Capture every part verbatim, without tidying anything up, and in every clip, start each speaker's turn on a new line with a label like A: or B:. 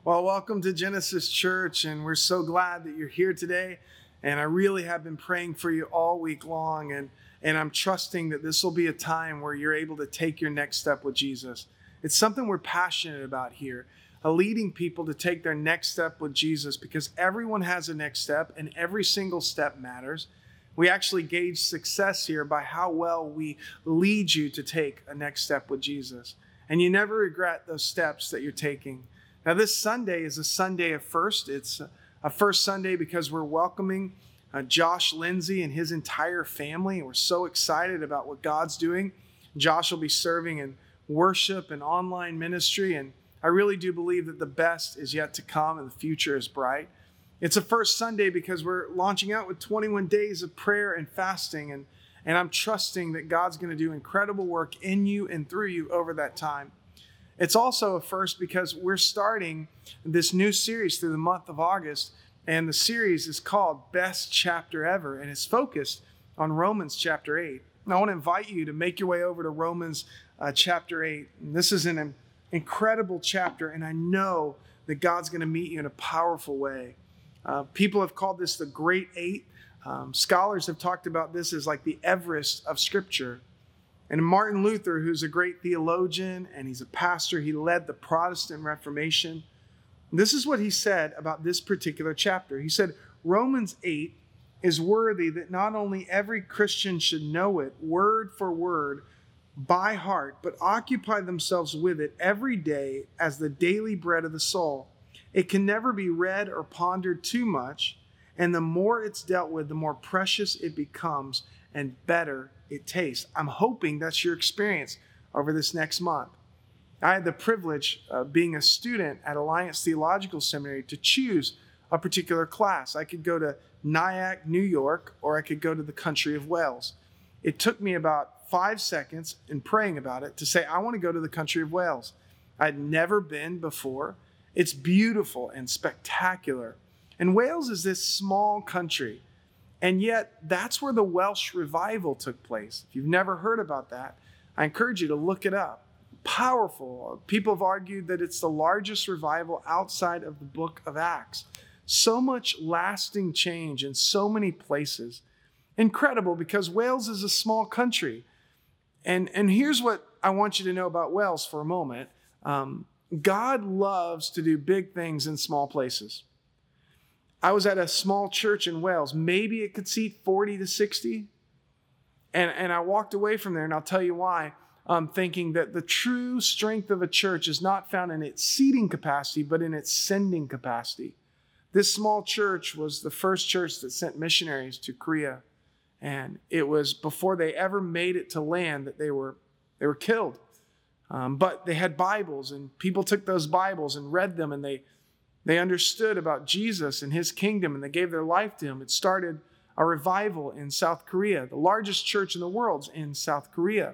A: Well, welcome to Genesis Church, and we're so glad that you're here today. And I really have been praying for you all week long, and, and I'm trusting that this will be a time where you're able to take your next step with Jesus. It's something we're passionate about here, uh, leading people to take their next step with Jesus, because everyone has a next step, and every single step matters. We actually gauge success here by how well we lead you to take a next step with Jesus. And you never regret those steps that you're taking. Now, this Sunday is a Sunday of first. It's a first Sunday because we're welcoming uh, Josh Lindsay and his entire family. We're so excited about what God's doing. Josh will be serving in worship and online ministry, and I really do believe that the best is yet to come and the future is bright. It's a first Sunday because we're launching out with twenty-one days of prayer and fasting, and, and I'm trusting that God's going to do incredible work in you and through you over that time. It's also a first because we're starting this new series through the month of August, and the series is called Best Chapter Ever, and it's focused on Romans chapter eight. And I want to invite you to make your way over to Romans uh, chapter eight. And this is an incredible chapter, and I know that God's going to meet you in a powerful way. Uh, people have called this the Great Eight. Um, scholars have talked about this as like the Everest of Scripture. And Martin Luther, who's a great theologian and he's a pastor, he led the Protestant Reformation. This is what he said about this particular chapter. He said, Romans eight is worthy that not only every Christian should know it word for word by heart, but occupy themselves with it every day as the daily bread of the soul. It can never be read or pondered too much, and the more it's dealt with, the more precious it becomes and better it tastes. I'm hoping that's your experience over this next month. I had the privilege of being a student at Alliance Theological Seminary to choose a particular class. I could go to Nyack, New York, or I could go to the country of Wales. It took me about five seconds in praying about it to say, I want to go to the country of Wales. I'd never been before. It's beautiful and spectacular. And Wales is this small country. And yet, that's where the Welsh revival took place. If you've never heard about that, I encourage you to look it up. Powerful. People have argued that it's the largest revival outside of the book of Acts. So much lasting change in so many places. Incredible, because Wales is a small country. And, and here's what I want you to know about Wales for a moment. Um, God loves to do big things in small places. I was at a small church in Wales. Maybe it could seat forty to sixty. And, and I walked away from there, and I'll tell you why. Um, thinking that the true strength of a church is not found in its seating capacity, but in its sending capacity. This small church was the first church that sent missionaries to Korea. And it was before they ever made it to land that they were, they were killed. Um, but they had Bibles, and people took those Bibles and read them, and they They understood about Jesus and his kingdom, and they gave their life to him. It started a revival in South Korea. The largest church in the world's in South Korea.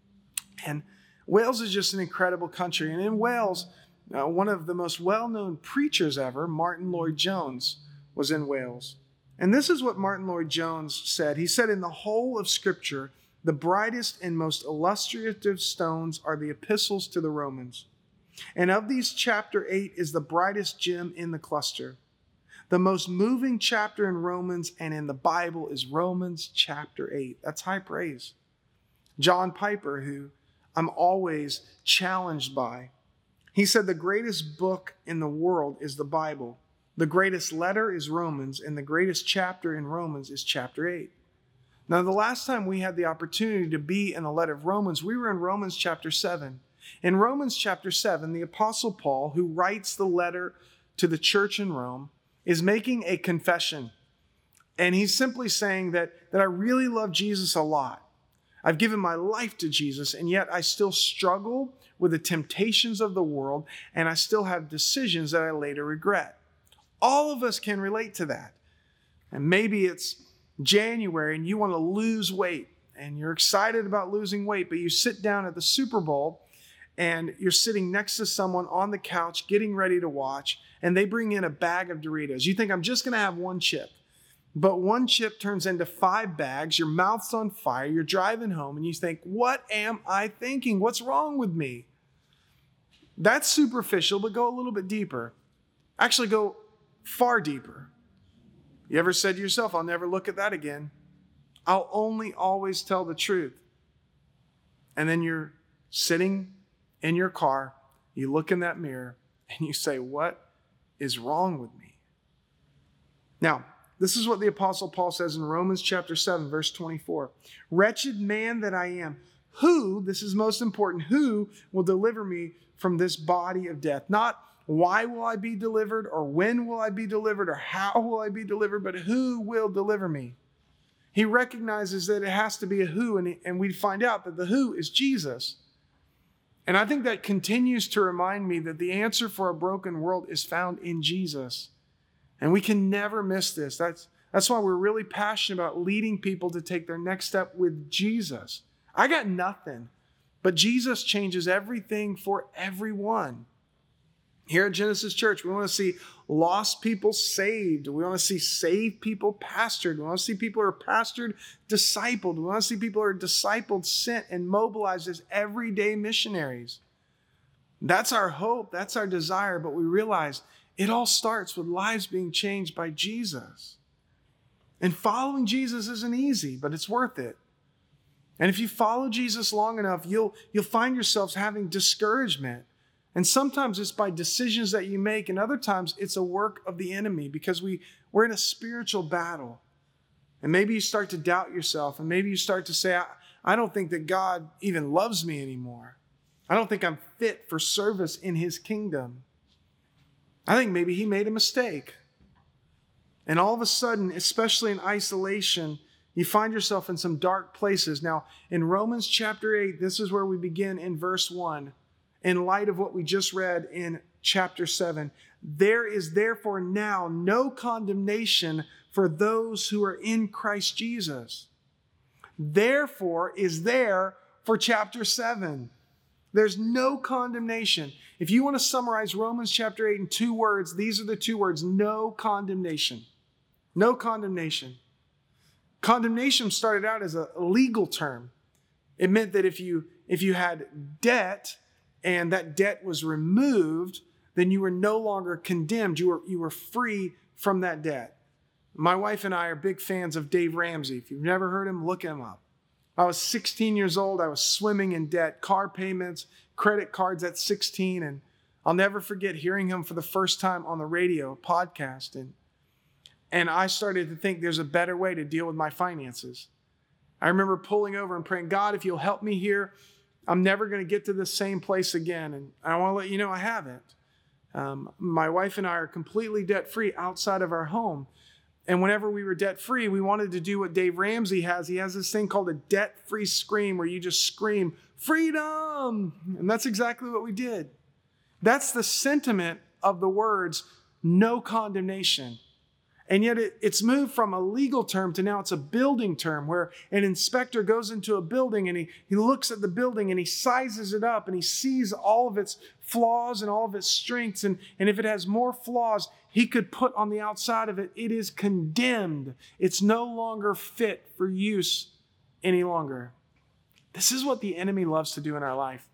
A: And Wales is just an incredible country. And in Wales, uh, one of the most well-known preachers ever, Martin Lloyd-Jones, was in Wales. And this is what Martin Lloyd-Jones said. He said, in the whole of Scripture, the brightest and most illustrative stones are the epistles to the Romans. And of these, chapter eight is the brightest gem in the cluster. The most moving chapter in Romans and in the Bible is Romans chapter eight. That's high praise. John Piper, who I'm always challenged by, he said the greatest book in the world is the Bible. The greatest letter is Romans, and the greatest chapter in Romans is chapter eight. Now, the last time we had the opportunity to be in the letter of Romans, we were in Romans chapter seven. In Romans chapter seven, the Apostle Paul, who writes the letter to the church in Rome, is making a confession. And he's simply saying that, that I really love Jesus a lot. I've given my life to Jesus, and yet I still struggle with the temptations of the world, and I still have decisions that I later regret. All of us can relate to that. And maybe it's January and you want to lose weight, and you're excited about losing weight, but you sit down at the Super Bowl and you're sitting next to someone on the couch getting ready to watch, and they bring in a bag of Doritos. You think, I'm just going to have one chip. But one chip turns into five bags. Your mouth's on fire. You're driving home, and you think, what am I thinking? What's wrong with me? That's superficial, but go a little bit deeper. actually go far deeper. You ever said to yourself, I'll never look at that again. I'll only always tell the truth. And then you're sitting in your car, you look in that mirror, and you say, what is wrong with me? Now, this is what the Apostle Paul says in Romans chapter seven, verse twenty-four. Wretched man that I am, who, this is most important, who will deliver me from this body of death? Not why will I be delivered, or when will I be delivered, or how will I be delivered, but who will deliver me? He recognizes that it has to be a who, and, and we find out that the who is Jesus. And I think that continues to remind me that the answer for a broken world is found in Jesus. And we can never miss this. That's, that's why we're really passionate about leading people to take their next step with Jesus. I got nothing, but Jesus changes everything for everyone. Here at Genesis Church, we want to see lost people saved. We want to see saved people pastored. We want to see people who are pastored, discipled. We want to see people who are discipled, sent, and mobilized as everyday missionaries. That's our hope. That's our desire. But we realize it all starts with lives being changed by Jesus. And following Jesus isn't easy, but it's worth it. And if you follow Jesus long enough, you'll, you'll find yourselves having discouragement. And sometimes it's by decisions that you make, and other times it's a work of the enemy because we, we're in a spiritual battle. And maybe you start to doubt yourself, and maybe you start to say, I, I don't think that God even loves me anymore. I don't think I'm fit for service in his kingdom. I think maybe he made a mistake. And all of a sudden, especially in isolation, you find yourself in some dark places. Now, in Romans chapter eight, this is where we begin in verse one. In light of what we just read in chapter seven, there is therefore now no condemnation for those who are in Christ Jesus. Therefore is there for chapter seven. There's no condemnation. If you want to summarize Romans chapter eight in two words, these are the two words: no condemnation. No condemnation. Condemnation started out as a legal term. It meant that if you, if you had debt, and that debt was removed, then you were no longer condemned. You were, you were free from that debt. My wife and I are big fans of Dave Ramsey. If you've never heard him, look him up. I was sixteen years old. I was swimming in debt, car payments, credit cards at sixteen. And I'll never forget hearing him for the first time on the radio, podcast. And, and I started to think there's a better way to deal with my finances. I remember pulling over and praying, God, if you'll help me here, I'm never going to get to the same place again. And I want to let you know I haven't. Um, my wife and I are completely debt-free outside of our home. And whenever we were debt-free, we wanted to do what Dave Ramsey has. He has this thing called a debt-free scream where you just scream, freedom! And that's exactly what we did. That's the sentiment of the words, no condemnation. And yet it, it's moved from a legal term to now it's a building term where an inspector goes into a building and he, he looks at the building and he sizes it up and he sees all of its flaws and all of its strengths. And, and if it has more flaws, he could put on the outside of it, it is condemned. It's no longer fit for use any longer. This is what the enemy loves to do in our life.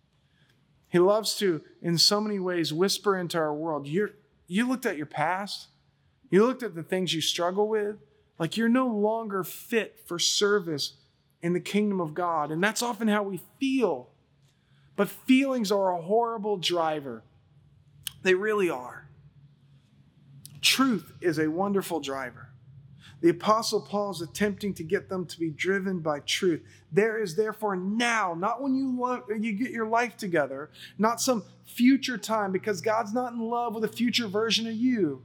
A: He loves to, in so many ways, whisper into our world. You're, you looked at your past. You looked at the things you struggle with, like you're no longer fit for service in the kingdom of God. And that's often how we feel. But feelings are a horrible driver. They really are. Truth is a wonderful driver. The Apostle Paul is attempting to get them to be driven by truth. There is therefore now, not when you, love, you get your life together, not some future time, because God's not in love with a future version of you.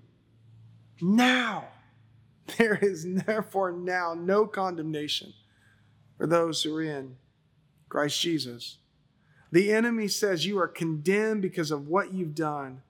A: Now, there is therefore now no condemnation for those who are in Christ Jesus. The enemy says you are condemned because of what you've done.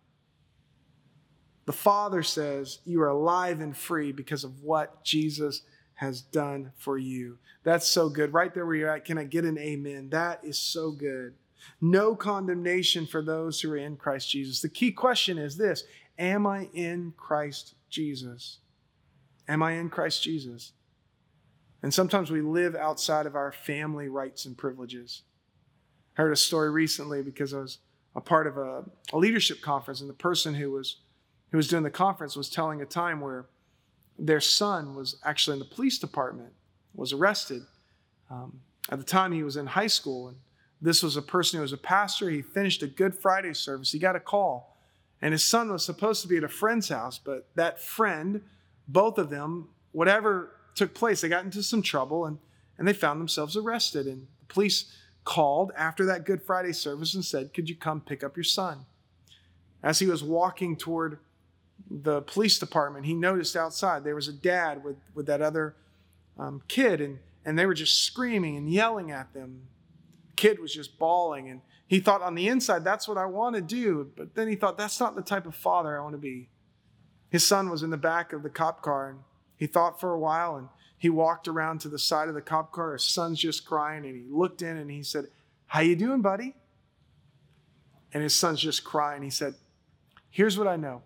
A: The Father says you are alive and free because of what Jesus has done for you. That's so good. Right there where you're at, can I get an amen? That is so good. No condemnation for those who are in Christ Jesus. The key question is this: am I in Christ Jesus? Am I in Christ Jesus? And sometimes we live outside of our family rights and privileges. I heard a story recently because I was a part of a, a leadership conference, and the person who was who was doing the conference was telling a time where their son was actually in the police department, was arrested. Um, at the time, he was in high school, and this was a person who was a pastor. He finished a Good Friday service. He got a call, and his son was supposed to be at a friend's house, but that friend, both of them, whatever took place, they got into some trouble, and, and they found themselves arrested. And the police called after that Good Friday service and said, could you come pick up your son? As he was walking toward the police department, he noticed outside there was a dad with, with that other um, kid, and, and they were just screaming and yelling at them. The kid was just bawling, and he thought on the inside, that's what I want to do. But then he thought, that's not the type of father I want to be. His son was in the back of the cop car, and he thought for a while, and he walked around to the side of the cop car. His son's just crying, and he looked in and he said, how you doing, buddy? And his son's just crying. He said, here's what I know.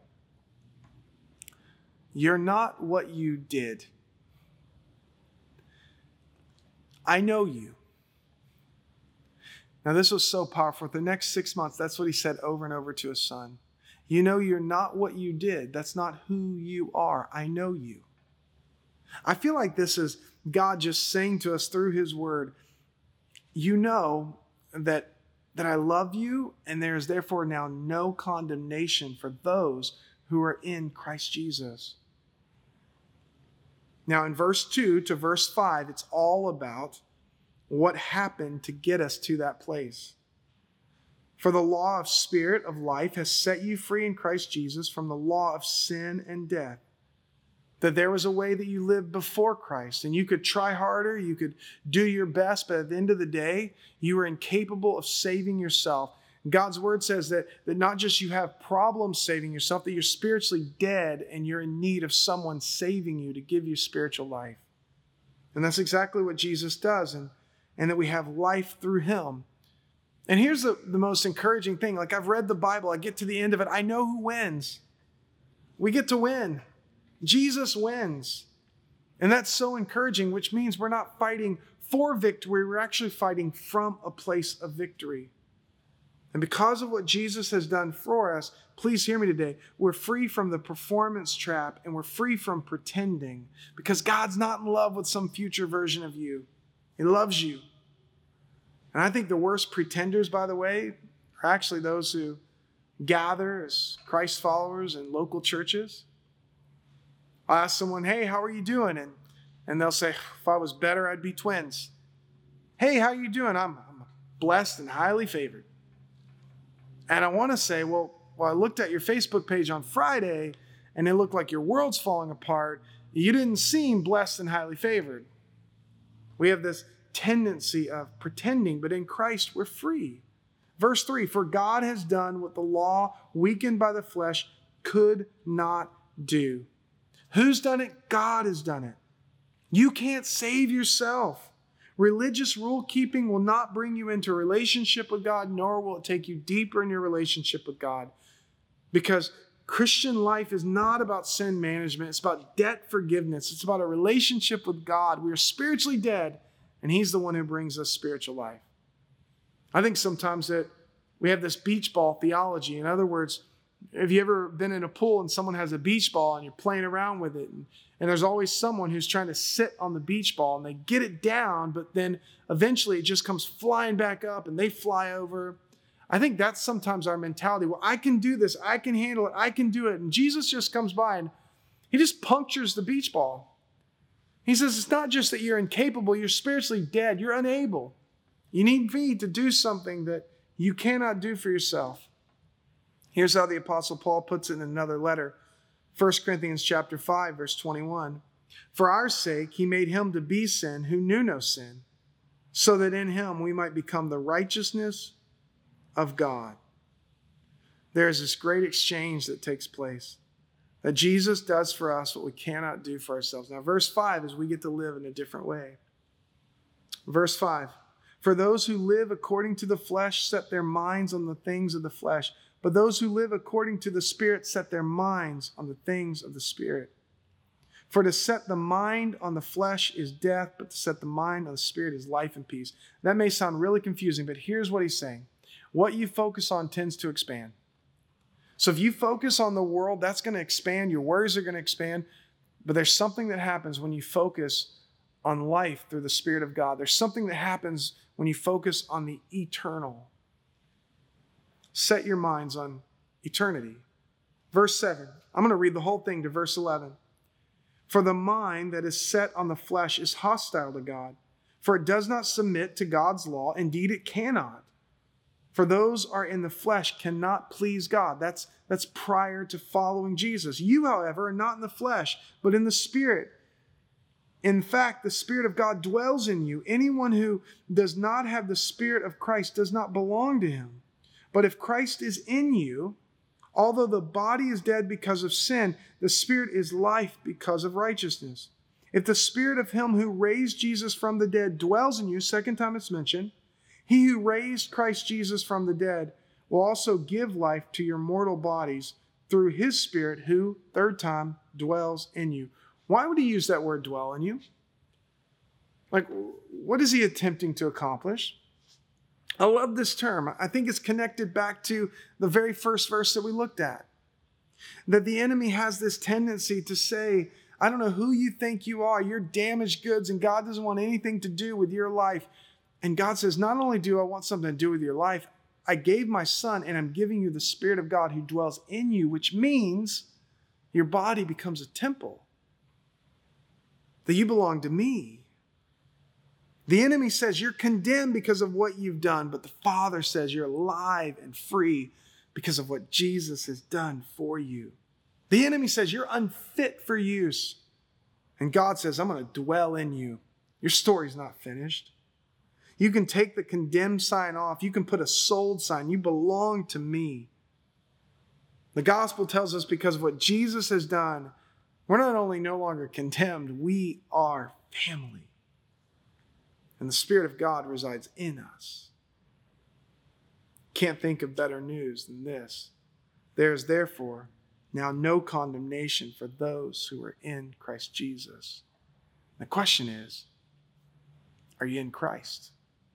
A: You're not what you did. I know you. Now, this was so powerful. For the next six months, that's what he said over and over to his son. You know, you're not what you did. That's not who you are. I know you. I feel like this is God just saying to us through his word, you know that, that I love you, and there is therefore now no condemnation for those who are in Christ Jesus. Now, in verse two to verse five, it's all about what happened to get us to that place. For the law of spirit of life has set you free in Christ Jesus from the law of sin and death. That there was a way that you lived before Christ, and you could try harder, you could do your best, but at the end of the day, you were incapable of saving yourself. God's word says that, that not just you have problems saving yourself, that you're spiritually dead and you're in need of someone saving you to give you spiritual life. And that's exactly what Jesus does, and, and that we have life through him. And here's the, the most encouraging thing. Like, I've read the Bible, I get to the end of it, I know who wins. We get to win. Jesus wins. And that's so encouraging, which means we're not fighting for victory, we're actually fighting from a place of victory. And because of what Jesus has done for us, please hear me today, we're free from the performance trap and we're free from pretending, because God's not in love with some future version of you. He loves you. And I think the worst pretenders, by the way, are actually those who gather as Christ followers in local churches. I ask someone, hey, how are you doing? And, and they'll say, if I was better, I'd be twins. Hey, how are you doing? I'm, I'm blessed and highly favored. And I want to say, well, well, I looked at your Facebook page on Friday, and it looked like your world's falling apart. You didn't seem blessed and highly favored. We have this tendency of pretending, but in Christ, we're free. Verse three, for God has done what the law, weakened by the flesh, could not do. Who's done it? God has done it. You can't save yourself. Religious rule keeping will not bring you into a relationship with God, nor will it take you deeper in your relationship with God. Because Christian life is not about sin management. It's about debt forgiveness. It's about a relationship with God. We are spiritually dead, and he's the one who brings us spiritual life. I think sometimes that we have this beach ball theology. In other words, have you ever been in a pool and someone has a beach ball and you're playing around with it, and, and there's always someone who's trying to sit on the beach ball and they get it down, but then eventually it just comes flying back up and they fly over. I think that's sometimes our mentality. Well, I can do this. I can handle it. I can do it. And Jesus just comes by and he just punctures the beach ball. He says, it's not just that you're incapable, you're spiritually dead. You're unable. You need me to do something that you cannot do for yourself. Here's how the Apostle Paul puts it in another letter. First Corinthians chapter five, verse twenty-one. For our sake, he made him to be sin who knew no sin, so that in him we might become the righteousness of God. There is this great exchange that takes place, that Jesus does for us what we cannot do for ourselves. Now, verse five is we get to live in a different way. Verse five. For those who live according to the flesh set their minds on the things of the flesh, but those who live according to the Spirit set their minds on the things of the Spirit. For to set the mind on the flesh is death, but to set the mind on the Spirit is life and peace. That may sound really confusing, but here's what he's saying. What you focus on tends to expand. So if you focus on the world, that's going to expand. Your worries are going to expand. But there's something that happens when you focus on life through the Spirit of God. There's something that happens when you focus on the eternal. Set your minds on eternity. Verse seven. I'm going to read the whole thing to verse eleven. For the mind that is set on the flesh is hostile to God, for it does not submit to God's law. Indeed, it cannot. For those are in the flesh cannot please God. That's, that's prior to following Jesus. You, however, are not in the flesh, but in the Spirit. In fact, the Spirit of God dwells in you. Anyone who does not have the Spirit of Christ does not belong to him. But if Christ is in you, although the body is dead because of sin, the Spirit is life because of righteousness. If the Spirit of him who raised Jesus from the dead dwells in you, second time it's mentioned, he who raised Christ Jesus from the dead will also give life to your mortal bodies through his Spirit who, third time, dwells in you. Why would he use that word dwell in you? Like, what is he attempting to accomplish? I love this term. I think it's connected back to the very first verse that we looked at. That the enemy has this tendency to say, I don't know who you think you are. You're damaged goods and God doesn't want anything to do with your life. And God says, not only do I want something to do with your life, I gave my son and I'm giving you the Spirit of God who dwells in you, which means your body becomes a temple. That you belong to me. The enemy says you're condemned because of what you've done, but the Father says you're alive and free because of what Jesus has done for you. The enemy says you're unfit for use. And God says, I'm going to dwell in you. Your story's not finished. You can take the condemned sign off. You can put a sold sign. You belong to me. The gospel tells us because of what Jesus has done, we're not only no longer condemned, we are family. And the Spirit of God resides in us. Can't think of better news than this. There is therefore now no condemnation for those who are in Christ Jesus. The question is, are you in Christ?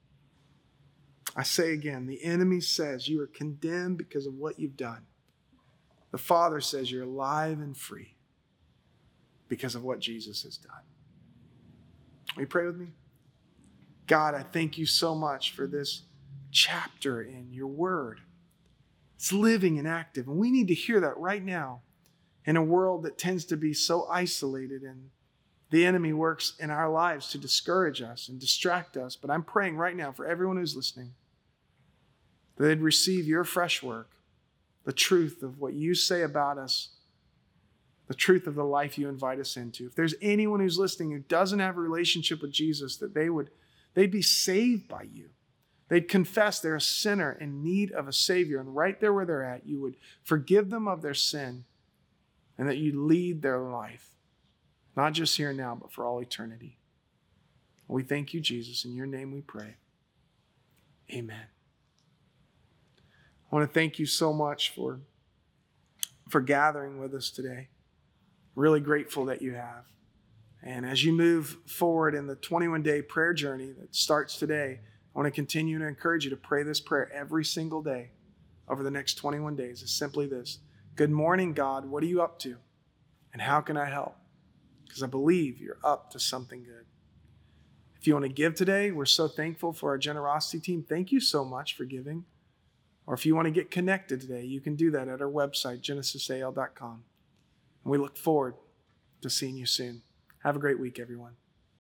A: I say again, the enemy says you are condemned because of what you've done. The Father says you're alive and free because of what Jesus has done. Will you pray with me? God, I thank you so much for this chapter in your word. It's living and active, and we need to hear that right now in a world that tends to be so isolated, and the enemy works in our lives to discourage us and distract us. But I'm praying right now for everyone who's listening that they'd receive your fresh work, the truth of what you say about us, the truth of the life you invite us into. If there's anyone who's listening who doesn't have a relationship with Jesus, that they would, they'd be saved by you. They'd confess they're a sinner in need of a Savior. And right there where they're at, you would forgive them of their sin and that you lead their life, not just here and now, but for all eternity. We thank you, Jesus. In your name we pray. Amen. I want to thank you so much for, for gathering with us today. Really grateful that you have. And as you move forward in the twenty-one day prayer journey that starts today, I want to continue to encourage you to pray this prayer every single day over the next twenty-one days. It's simply this: good morning, God. What are you up to? And how can I help? Because I believe you're up to something good. If you want to give today, we're so thankful for our generosity team. Thank you so much for giving. Or if you want to get connected today, you can do that at our website, genesis a l dot com. And we look forward to seeing you soon. Have a great week, everyone.